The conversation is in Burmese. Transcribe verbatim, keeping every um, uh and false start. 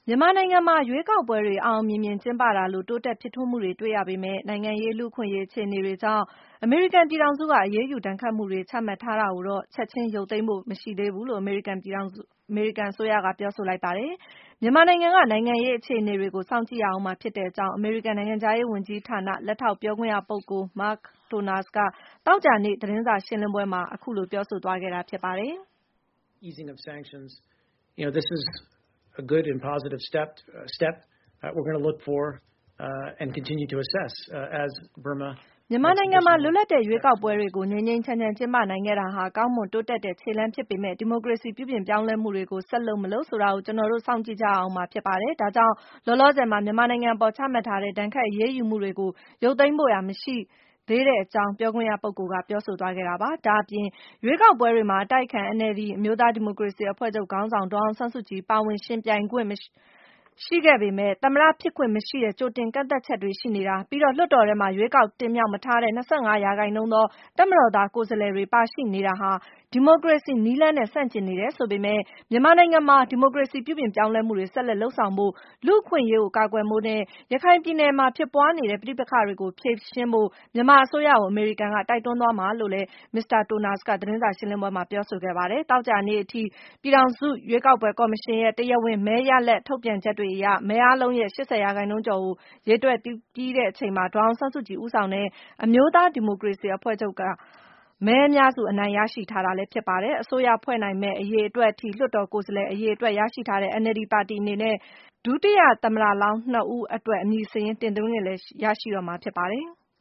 မြန်မာနိုင်ငံမှာရွေးကောက်ပွဲတွေအောင်အောင်မြင်မြင်ကျင်းပတာလို့တိုးတက်ဖြစ်ထွန်းမှုတွေတွေ့ရပေမဲ့နိုင်ငံရေးလူ့အခွင့်အရေးအခြေအနေတွေကြောင့်အမေရိကန်ပြည်ထောင်စုကအရေးယူဒဏ်ခတ်မှုတွေချမှတ်ထားတာကိုတော့ချက်ချင်းရုပ်သိမ်းဖို့မရှိသေးဘူးလို့အမေရိကန်ပြည်ထောင်စုအမေရိကန်အစိုးရကပြောဆိုလိုက်ပါတယ်။မြန်မာနိုင်ငံကနိုင်ငံရေးအခြေအနေတွေကိုစောင့်ကြည့်ရအောင်မှာဖြစ်တဲ့အကြောင်းအမေရိကန်နိုင်ငံခြားရေးဝန်ကြီးဌာနလက်ထောက်ပြောခွင့်ရပုဂ္ဂိုလ် Mark Toner ကသောကြာနေ့သတင်းစာရှင်းလင်းပွဲမှာအခုလိုပြောဆိုသွားခဲ့တာဖြစ်ပါတယ်။ Easing of sanctions, you know, this is a good and positive step uh, step that we're going to look for uh, and continue to assess uh, as Burma မြန်မာနိုင်ငံမှာလွတ်လပ်တဲ့ရွေးကောက်ပွဲတွေကိုငြိမ်းငြိမ်းချမ်းချမ်းကျင်းပနိုင်ခဲ့တာဟာကောင်းမွန်တိုးတက်တဲ့ခြေလှမ်းဖြစ်ပေမဲ့ဒီမိုကရေစီပြုပြင်ပြောင်းလဲမှုတွေကိုဆက်လုပ်မလုပ်ဆိုတာကိုကျွန်တော်တို့စောင့်ကြည့်ကြအောင်မှာဖြစ်ပါတယ်။ဒါကြောင့်လောလောဆယ်မှာမြန်မာနိုင်ငံအပေါ်ချမှတ်ထားတဲ့ဒဏ်ခတ်အရေးယူမှုတွေကိုရုပ်သိမ်းဖို့ရာမရှိသေးတဲ့အကြောင်းပြောခွင့်ရပုဂ္ဂိုလ်ကပြောဆိုသွားခဲ့တာပါ။ဒါအပြင်ရွေးကောက်ပွဲတွေမှာအတိုက်အခံ N L D အမျိုးသားဒီမိုကရေစီအဖွဲ့ချုပ်ခေါင်းဆောင်ဒေါ်အောင်ဆန်းစုကြည်ပါဝင်ယှဉ်ပြိုင်ခွင့်ရှိခဲ့ပေမဲ့သမ္မတဖြစ်ခွင့်မရှိတဲ့ကြိုတင်ကန့်သတ်ချက်တွေရှိနေတာပြီးတော့လွှတ်တော်ထဲမှာရွေးကောက်တင်မြှောက်မထားတဲ့၂၅ရာခိုင်နှုန်းသောတပ်မတော်သားကိုယ်စားလှယ်တွေပါရှိနေတာဟာဒီမိုကရေစီနည်းလမ်းနဲ့ဆန့်ကျင်နေတယ်ဆိုပေမဲ့မြန်မာနိုင်ငံမှာဒီမိုကရေစီပြုပြင်ပြောင်းလဲမှုတွေဆက်လက်လုပ်ဆောင်ဖို့လူ့အခွင့်အရေးကိုကာကွယ်ဖို့နဲ့ရခိုင်ပြည်နယ်မှာဖြစ်ပွားနေတဲ့ပဋိပက္ခတွေကိုဖြေရှင်းဖို့မြန်မာအစိုးရကိုအမေရိကန်ကတိုက်တွန်းသွားမှာလို့လည်း မစ္စတာ Toner ကသတင်းစာရှင်းလင်းပွဲမှာပြောဆိုခဲ့ပါတယ်။သောကြာနေ့အထိပြည်ထောင်စုရွေးကောက်ပွဲကော်မရှင်ရဲ့တရားဝင်မဲရလဒ်ထုတ်ပြန်ချက်တွေအရမဲအားလုံးရဲ့၈၀ရာခိုင်နှုန်းကျော်ကိုရေတွက်ပြီးတဲ့အချိန်မှာဒေါ်အောင်ဆန်းစုကြည်ဦးဆောင်တဲ့အမျိုးသားဒီမိုကရေစီအဖွဲ့ချုပ်ကမဲအများစုအနိုင်ရရှိထားတာလည်းဖြစ်ပါတယ်။အစိုးရဖွဲ့နိုင်မဲ့အရေအတွက်အထိလွှတ်တော်ကိုယ်စားလှယ်အရေအတွက်ရရှိထားတဲ့ N L D ပါတီအနေနဲ့ဒုတိယသမ္မတလောင်းနှစ်ဦးအတွက်အမည်စာရင်းတင်သွင်းခွင့်လည်းရရှိတော့မှာဖြစ်ပါတယ်။